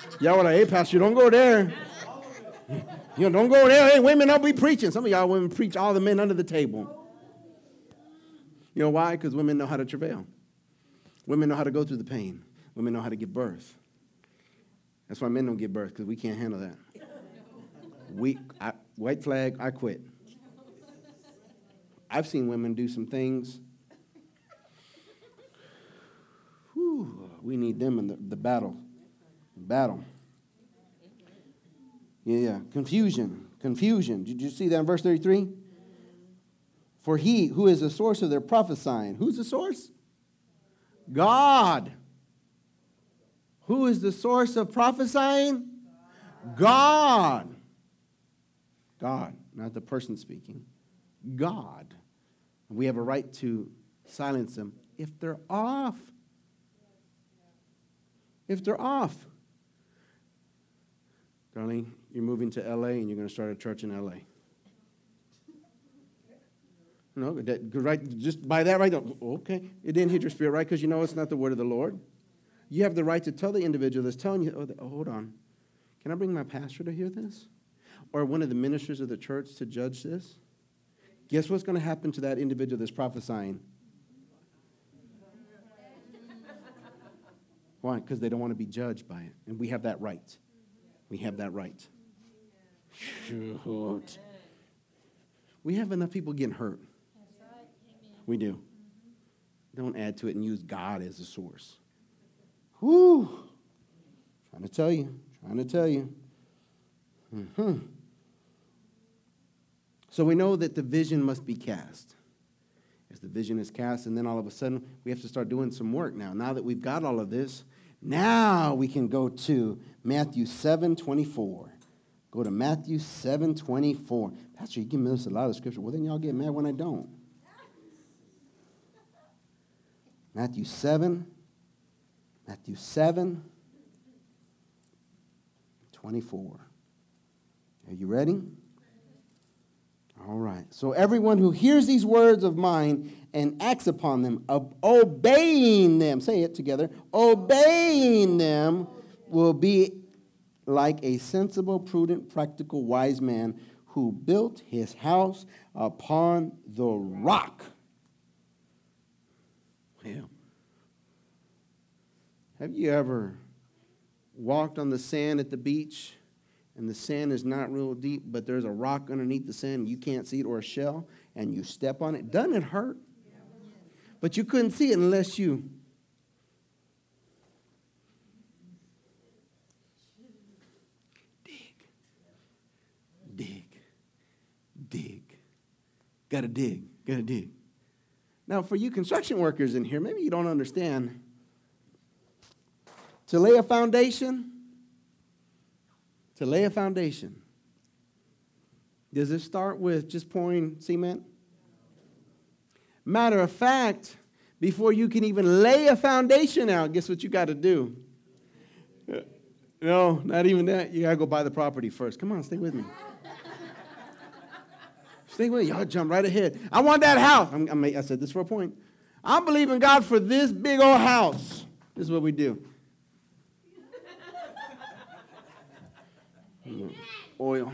Y'all were like, hey, pastor, don't go there. Don't go there. Hey, women, don't be preaching. Some of y'all women preach all the men under the table. You know why? Because women know how to travail. Women know how to go through the pain. Women know how to give birth. That's why men don't give birth, because we can't handle that. White flag, I quit. I've seen women do some things. Whew, we need them in the battle. Yeah. Confusion. Did you see that in verse 33? For he who is the source of their prophesying. Who's the source? God. Who is the source of prophesying? God. God, not the person speaking. God. We have a right to silence them if they're off. If they're off. Darling, you're moving to L.A. and you're going to start a church in L.A. No, right, just by that right, okay, it didn't hit your spirit, right? Because you know it's not the word of the Lord. You have the right to tell the individual that's telling you, oh, hold on, can I bring my pastor to hear this? Or one of the ministers of the church to judge this? Guess what's going to happen to that individual that's prophesying? Why? Because they don't want to be judged by it. And we have that right. We have that right. Shoot. We have enough people getting hurt. We do. Don't add to it and use God as a source. Whew. Trying to tell you. Mm-hmm. So we know that the vision must be cast. As the vision is cast, and then all of a sudden, we have to start doing some work now. Now that we've got all of this, now we can go to Matthew 7:24. Go to Matthew 7:24. Pastor, you give me this a lot of scripture. Well, then y'all get mad when I don't. Matthew 7:24. Are you ready? All right. So everyone who hears these words of mine and acts upon them, obeying them, say it together, obeying them will be like a sensible, prudent, practical, wise man who built his house upon the rock. Yeah. Have you ever walked on the sand at the beach and the sand is not real deep, but there's a rock underneath the sand, and you can't see it, or a shell, and you step on it? Doesn't it hurt? But you couldn't see it unless you dig. Gotta dig. Now, for you construction workers in here, maybe you don't understand. To lay a foundation, does it start with just pouring cement? Matter of fact, before you can even lay a foundation out, guess what you got to do? No, not even that. You got to go buy the property first. Come on, stay with me. Stay with me. Y'all jump right ahead. I want that house. I said this for a point. I'm believing God for this big old house. This is what we do. Oil.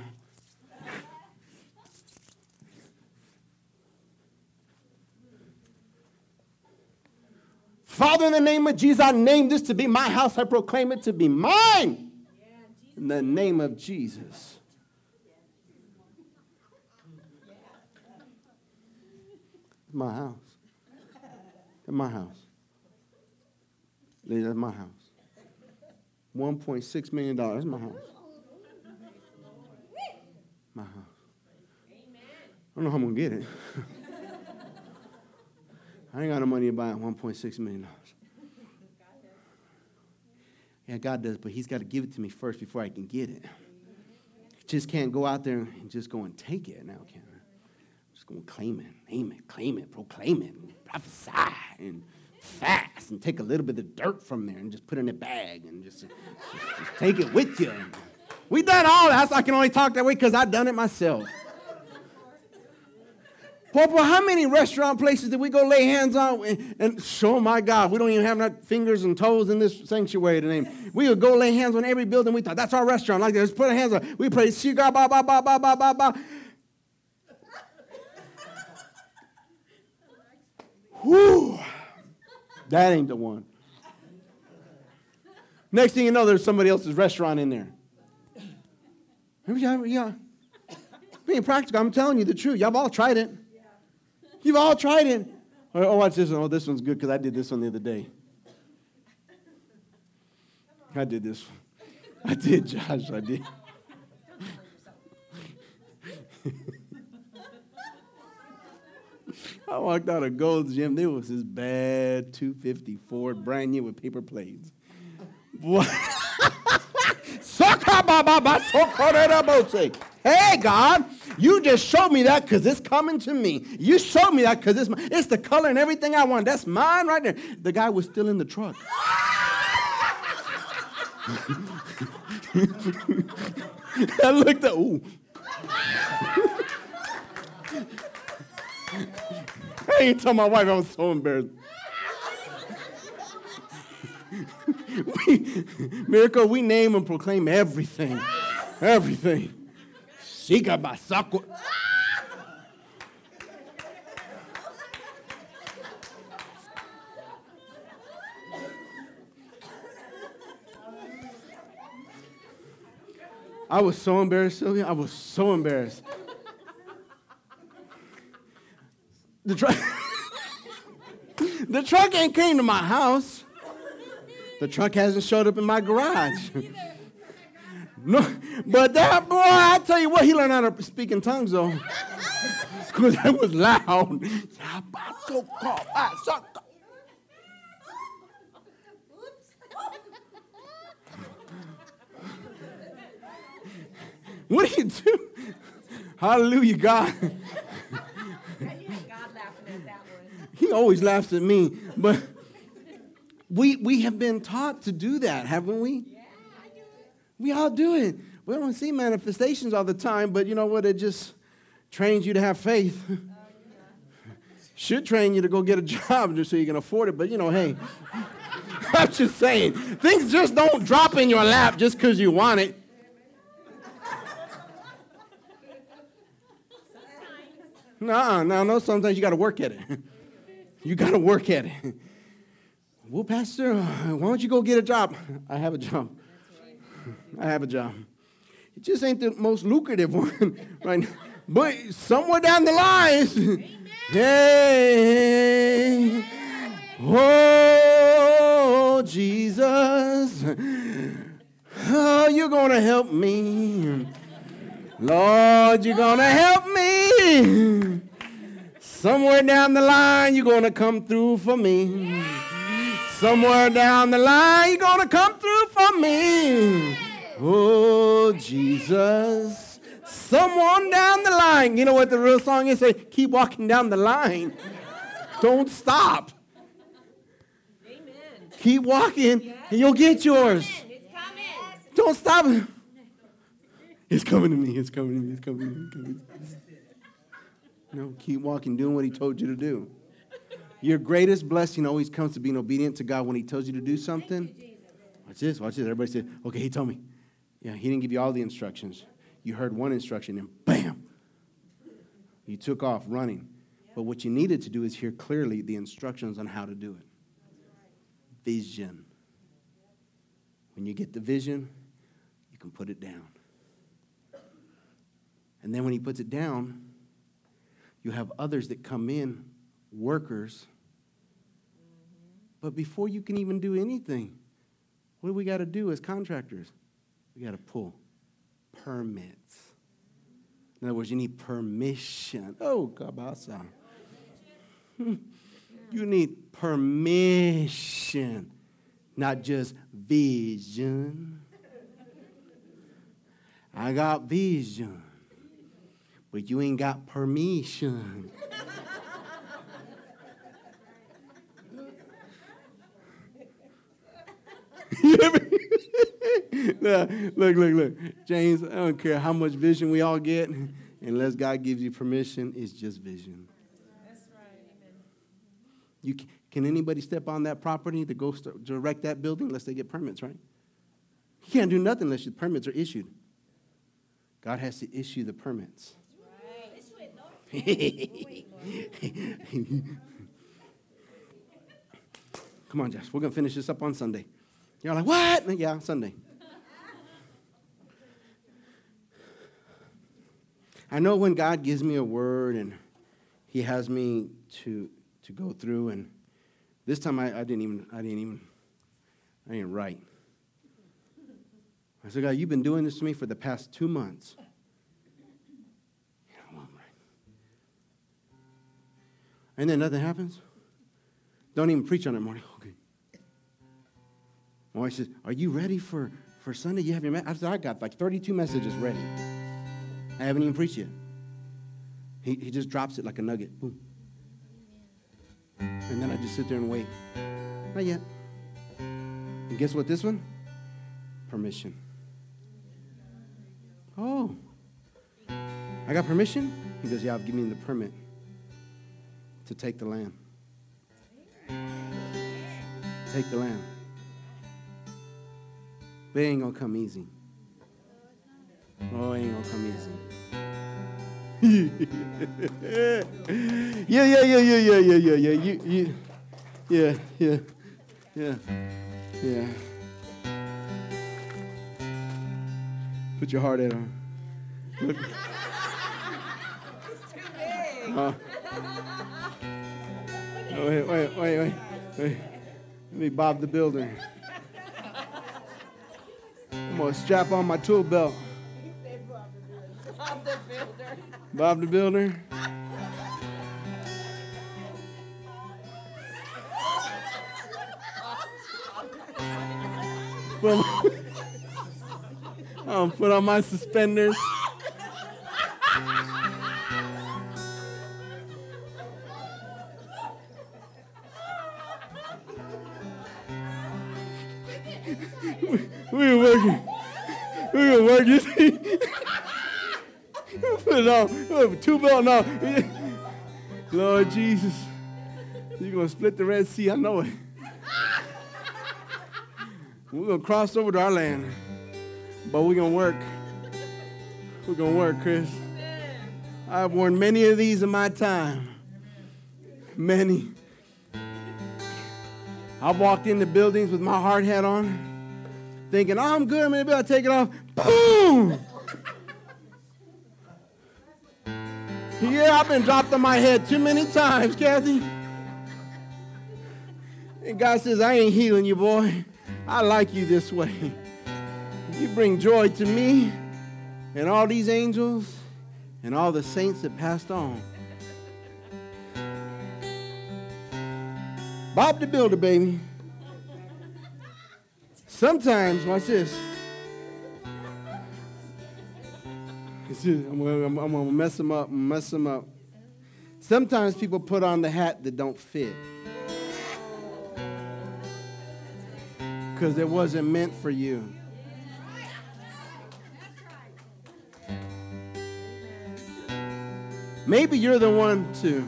Father, in the name of Jesus, I name this to be my house. I proclaim it to be mine. In the name of Jesus. My house. My house. That's my house. $1.6 million. That's my house. My house. I don't know how I'm going to get it. I ain't got no money to buy $1.6 million. Yeah, God does, but he's got to give it to me first before I can get it. Just can't go out there and just go and take it now, can I? Just go and claim it, name it, claim it, proclaim it, and prophesy, and fast, and take a little bit of dirt from there and just put it in a bag and just take it with you. We done all that. I can only talk that way because I've done it myself. Papa, how many restaurant places did we go lay hands on? And oh my God, we don't even have enough fingers and toes in this sanctuary to name. We would go lay hands on every building we thought, that's our restaurant. Like this, put our hands on. We pray, Shiga, ba, ba, ba, ba, ba, ba, ba. Whew. That ain't the one. Next thing you know, there's somebody else's restaurant in there. Yeah. Being practical, I'm telling you the truth. Y'all have all tried it. You've all tried it. Oh, watch this one. Oh, this one's good because I did this one the other day. I did this one. I did, Josh. I did. I walked out of Gold's Gym. There was this bad 250 Ford, brand new with paper plates. What? Hey, God, you just showed me that because it's coming to me. You showed me that because it's the color and everything I want. That's mine right there. The guy was still in the truck. I looked at, ooh. I ain't told my wife I was so embarrassed. Miracle, we name and proclaim everything. Everything. Shika basakwa. I was so embarrassed, Sylvia. I was so embarrassed. The truck ain't came to my house. The truck hasn't showed up in my garage. No, but that boy, I tell you what, he learned how to speak in tongues though. Because that was loud. What do you do? Hallelujah, God. God laughing at that one. He always laughs at me. But we have been taught to do that, haven't we? Yeah, I do it. We all do it. We don't see manifestations all the time, but you know what? It just trains you to have faith. Should train you to go get a job just so you can afford it. But, you know, hey, I'm just saying, things just don't drop in your lap just because you want it. No, sometimes you got to work at it. You got to work at it. Well, Pastor, why don't you go get a job? I have a job. I have a job. It just ain't the most lucrative one right now. But somewhere down the line, hey, oh, Jesus, oh, you're going to help me. Lord, you're going to help me. Somewhere down the line, you're going to come through for me. Somewhere down the line, you're going to come through for me. Oh, Jesus. Someone down the line. You know what the real song is? Say, keep walking down the line. Don't stop. Amen. Keep walking, and you'll get yours. It's coming. Don't stop. It's coming to me. It's coming to me. It's coming to me. It's coming to me. No, keep walking, doing what he told you to do. Your greatest blessing always comes to being obedient to God when he tells you to do something. Watch this, watch this. Everybody said, okay, he told me. Yeah, he didn't give you all the instructions. You heard one instruction and bam, you took off running. But what you needed to do is hear clearly the instructions on how to do it. Vision. When you get the vision, you can put it down. And then when he puts it down, you have others that come in, workers. But before you can even do anything, what do we got to do as contractors? We got to pull permits. In other words, you need permission. Oh, kabasa. You need permission, not just vision. I got vision, but you ain't got permission. Look. James, I don't care how much vision we all get. Unless God gives you permission, it's just vision. Can anybody step on that property to go direct that building unless they get permits, right? You can't do nothing unless the permits are issued. God has to issue the permits. Come on, Josh. We're going to finish this up on Sunday. You're like, what? Yeah, Sunday. I know when God gives me a word and he has me to go through, and this time I didn't write. I said, God, you've been doing this to me for the past 2 months. And then nothing happens. Don't even preach on it morning. Okay. My wife says, are you ready for Sunday? You have your I said, I got like 32 messages ready. I haven't even preached yet. He just drops it like a nugget. Boom. And then I just sit there and wait. Not yet. And guess what this one? Permission. Oh. I got permission? He goes, yeah, I've given you the permit to take the land. Take the land. But it ain't going to come easy. Oh, it ain't going to come easy. Yeah. Put your heart at her. Look. It's too big. Wait. Let me Bob the Builder. I'm going to strap on my tool belt. Bob the Builder. Bob the Builder. Put on my suspenders. We're gonna work this. Put it on. Two belt on. Lord Jesus, you're gonna split the Red Sea. I know it. We're gonna cross over to our land, but we're gonna work. We're gonna work, Chris. I've worn many of these in my time. Many. I've walked into buildings with my hard hat on, thinking, oh, I'm good, maybe I'll take it off. Boom! Yeah, I've been dropped on my head too many times, Kathy. And God says, I ain't healing you, boy. I like you this way. You bring joy to me and all these angels and all the saints that passed on. Bob the Builder, baby. Sometimes, watch this. I'm going to mess them up. Sometimes people put on the hat that don't fit. Because it wasn't meant for you. Maybe you're the one to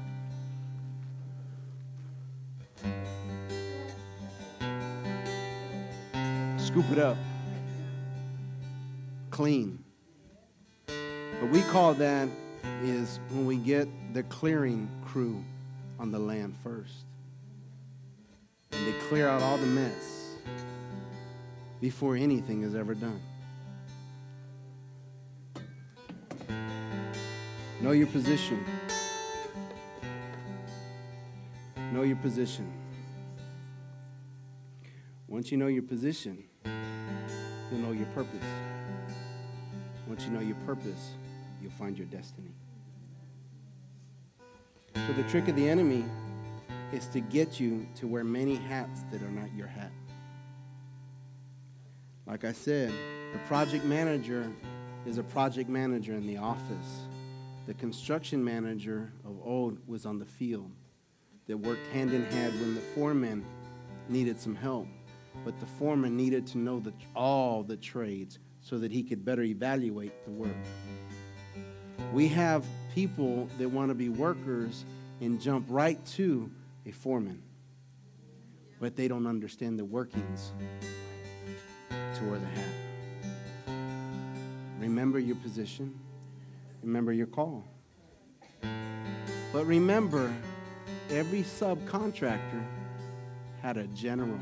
scoop it up, clean. What we call that is when we get the clearing crew on the land first. And they clear out all the mess before anything is ever done. Know your position. Know your position. Once you know your position, you'll know your purpose. Once you know your purpose, you'll find your destiny. So the trick of the enemy is to get you to wear many hats that are not your hat. Like I said, the project manager is a project manager in the office. The construction manager of old was on the field that worked hand in hand when the foreman needed some help. But the foreman needed to know all the trades so that he could better evaluate the work. We have people that want to be workers and jump right to a foreman, but they don't understand the workings to wear the hat. Remember your position. Remember your call. But remember, every subcontractor had a general.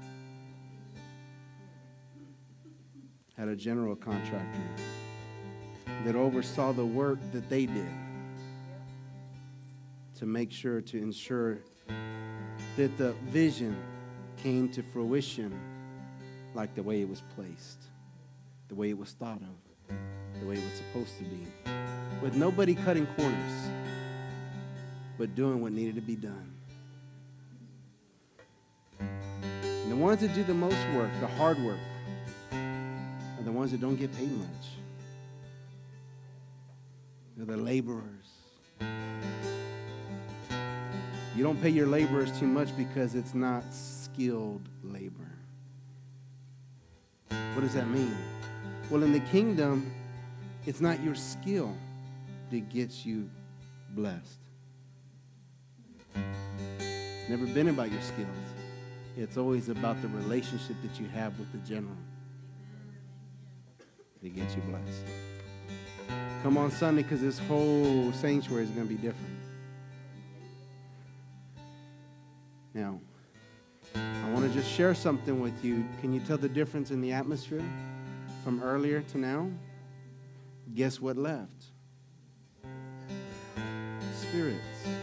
Had a general contractor that oversaw the work that they did to make sure, to ensure that the vision came to fruition like the way it was placed, the way it was thought of, the way it was supposed to be, with nobody cutting corners, but doing what needed to be done. And the ones that do the most work, the hard work, are the ones that don't get paid much. They're the laborers. You don't pay your laborers too much because it's not skilled labor. What does that mean? Well, in the kingdom, it's not your skill that gets you blessed. It's never been about your skills. It's always about the relationship that you have with the general that gets you blessed. Come on Sunday, because this whole sanctuary is going to be different. Now, I want to just share something with you. Can you tell the difference in the atmosphere from earlier to now? Guess what left? Spirits.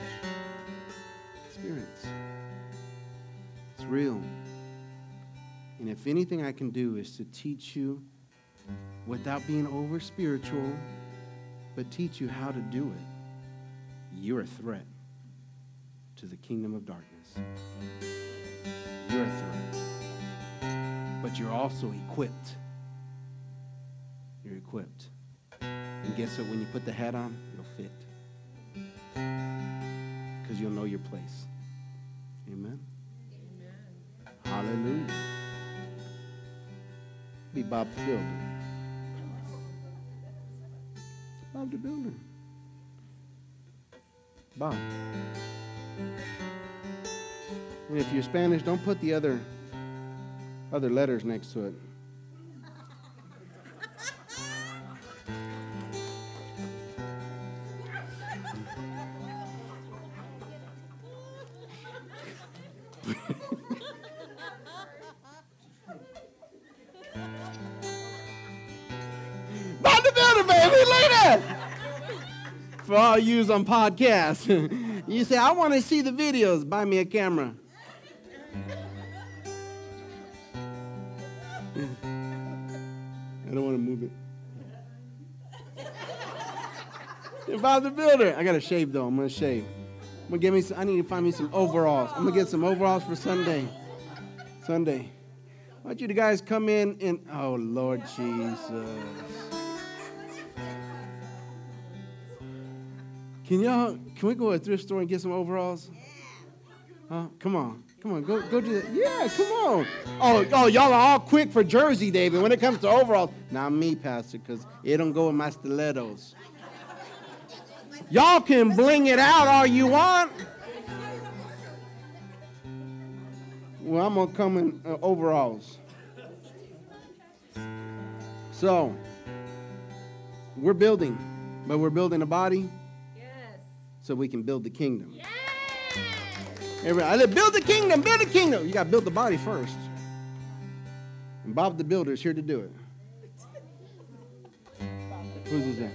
Spirits. It's real. And if anything I can do is to teach you without being over spiritual, but teach you how to do it, you're a threat to the kingdom of darkness. You're a threat. But you're also equipped. You're equipped. And guess what? When you put the hat on, it'll fit. Because you'll know your place. Amen? Amen. Hallelujah. Be Bob the Builder. Bob the Builder. Bob. And if you're Spanish, don't put the other letters next to it. Bob the Builder, baby, look at that! For all yous on podcasts, you say, I want to see the videos. Buy me a camera. I don't want to move it. Bob the Builder. I got to shave, though. I'm going to shave. I need to find me some overalls. I'm going to get some overalls for Sunday. I want you guys come in and, oh, Lord Jesus. Can we go to a thrift store and get some overalls? Huh? Come on, go do that. Yeah, come on. Oh, y'all are all quick for Jersey, David, when it comes to overalls. Not me, Pastor, because it don't go with my stilettos. Y'all can bling it out all you want. Well, I'm going to come in overalls. So, we're building, but we're building a body. So we can build the kingdom. Yes. Everybody, I said, build the kingdom, build the kingdom. You got to build the body first. And Bob the Builder is here to do it. Who's that?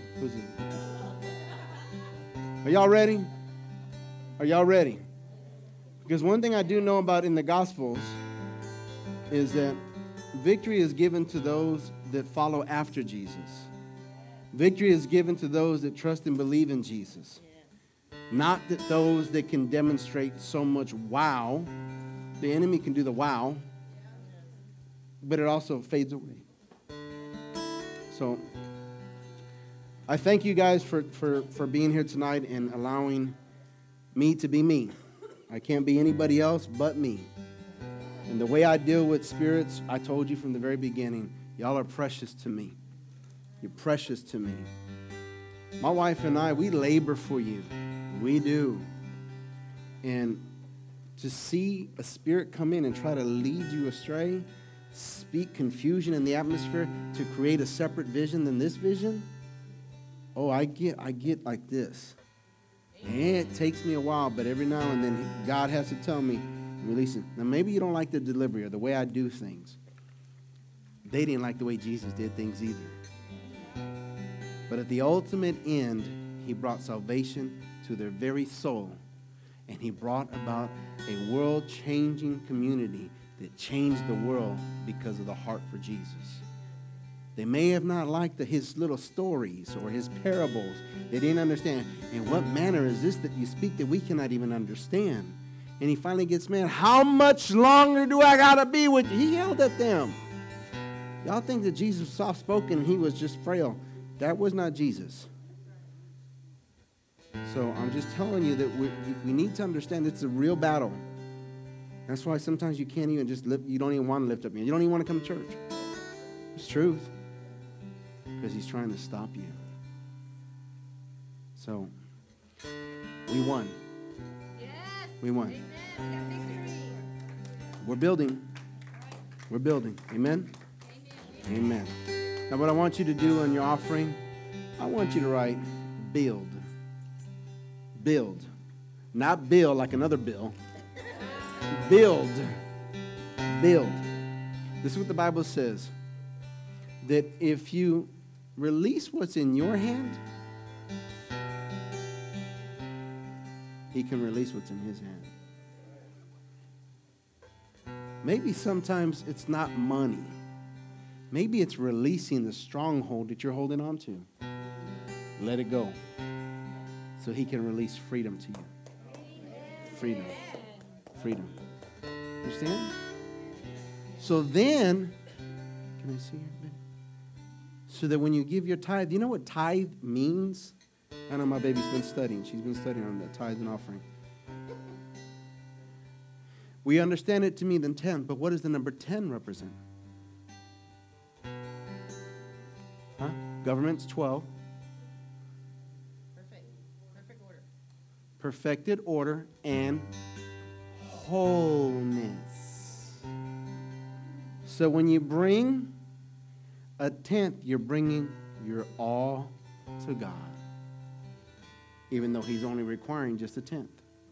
Are y'all ready? Are y'all ready? Because one thing I do know about in the Gospels is that victory is given to those that follow after Jesus. Victory is given to those that trust and believe in Jesus. Not that those that can demonstrate so much wow. The enemy can do the wow, but it also fades away. So I thank you guys for being here tonight and allowing me to be me. I can't be anybody else but me. And the way I deal with spirits, I told you from the very beginning, y'all are precious to me. You're precious to me. My wife and I, we labor for you. We do. And to see a spirit come in and try to lead you astray, speak confusion in the atmosphere to create a separate vision than this vision, oh, I get like this. And it takes me a while, but every now and then God has to tell me, release it. Now, maybe you don't like the delivery or the way I do things. They didn't like the way Jesus did things either. But at the ultimate end, he brought salvation to their very soul. And he brought about a world-changing community that changed the world because of the heart for Jesus. They may have not liked his little stories or his parables. They didn't understand. In what manner is this that you speak that we cannot even understand? And he finally gets mad. How much longer do I got to be with you? He yelled at them. Y'all think that Jesus was soft-spoken and he was just frail. That was not Jesus. So I'm just telling you that we need to understand it's a real battle. That's why sometimes you can't even just you don't even want to lift up your hand. You don't even want to come to church. It's truth. Because he's trying to stop you. So, we won. Yes. We won. Amen. We got victory. We're building. We're building. Amen? Amen. Now, what I want you to do in your offering, I want you to write build. Build. Not bill like another bill. Build. Build. This is what the Bible says. That if you release what's in your hand, he can release what's in his hand. Maybe sometimes it's not money. Maybe it's releasing the stronghold that you're holding on to. Let it go. So he can release freedom to you. Freedom. Freedom. Understand? So then, can I see your baby? So that when you give your tithe, you know what tithe means? I know my baby's been studying. She's been studying on the tithe and offering. We understand it to mean the 10, but what does the number 10 represent? Huh? Government's 12. Perfect order. Perfected order and wholeness. So when you bring a tenth, you're bringing your all to God, even though he's only requiring just a tenth.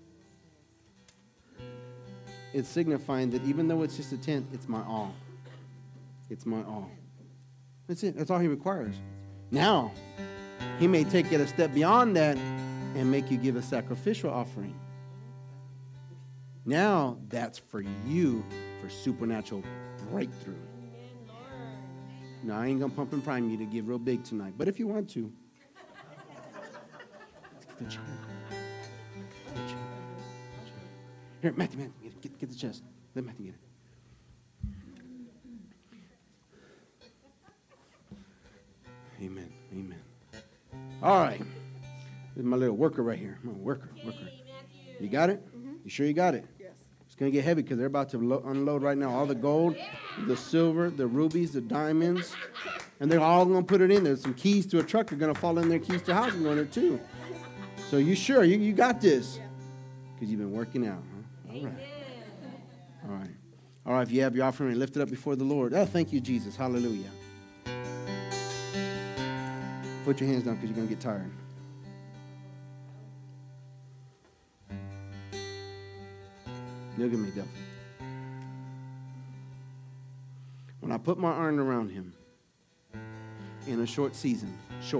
It's signifying that even though it's just a tenth, it's my all. It's my all. That's it. That's all he requires. Now, he may take it a step beyond that and make you give a sacrificial offering. Now, that's for you for supernatural breakthrough. Now, I ain't going to pump and prime you to give real big tonight, but if you want to. Let's get the chair. Here, Matthew, get the chest. Let Matthew get it. Amen. Amen. All right. This is my little worker right here. My worker. You got it? Mm-hmm. You sure you got it? Yes. It's going to get heavy because they're about to unload right now all the gold, the silver, the rubies, the diamonds, and they're all going to put it in there. Some keys to a truck are going to fall in there. Keys to a house are going to too. So you sure? You got this? Because you've been working out, huh? All right. All right. All right, if you have your offering, lift it up before the Lord. Oh, thank you, Jesus. Hallelujah. Put your hands down because you're going to get tired. Look at me, devil. When I put my arm around him in a short season,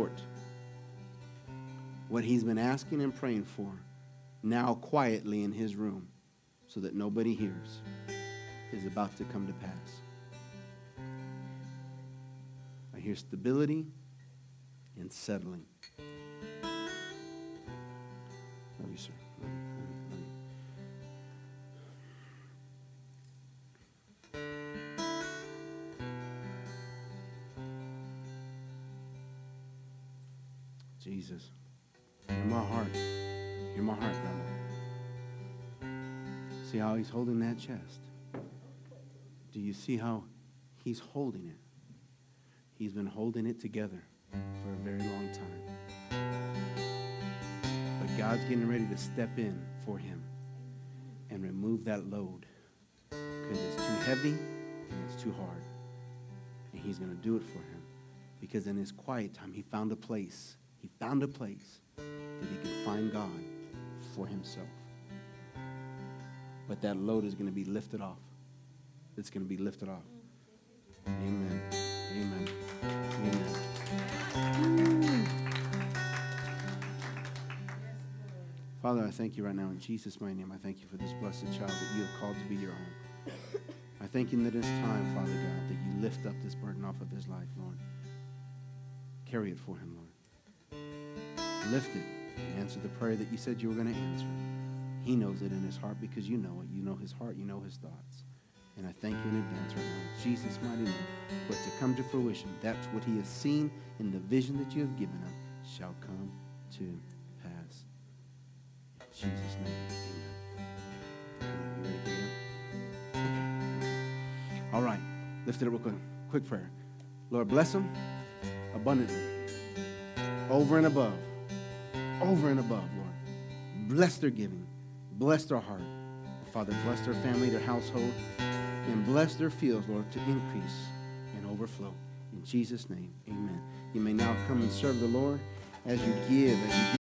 what he's been asking and praying for, now quietly in his room, so that nobody hears, is about to come to pass. I hear stability and settling. Love you, sir. Love you. Jesus, hear my heart. Hear my heart, Grandma. See how he's holding that chest? Do you see how he's holding it? He's been holding it together for a very long time. But God's getting ready to step in for him and remove that load because it's too heavy and it's too hard. And he's going to do it for him because in his quiet time, he found a place. He found a place that he could find God for himself. But that load is going to be lifted off. It's going to be lifted off. Amen. Amen. Amen. Father, I thank you right now in Jesus' mighty name. I thank you for this blessed child that you have called to be your own. I thank you that it's time, Father God, that you lift up this burden off of his life, Lord. Carry it for him, Lord. Lift it and answer the prayer that you said you were going to answer. He knows it in his heart because you know it. You know his heart. You know his thoughts. And I thank you in advance right now, in Jesus' mighty name, for it to come to fruition. That's what he has seen in the vision that you have given him shall come to pass. In Jesus' name, amen. You ready to get it? All right. Lift it up real quick. Quick prayer. Lord, bless them abundantly. Over and above. Over and above, Lord. Bless their giving. Bless their heart. Father, bless their family, their household, and bless their fields, Lord, to increase and overflow. In Jesus' name, amen. You may now come and serve the Lord as you give,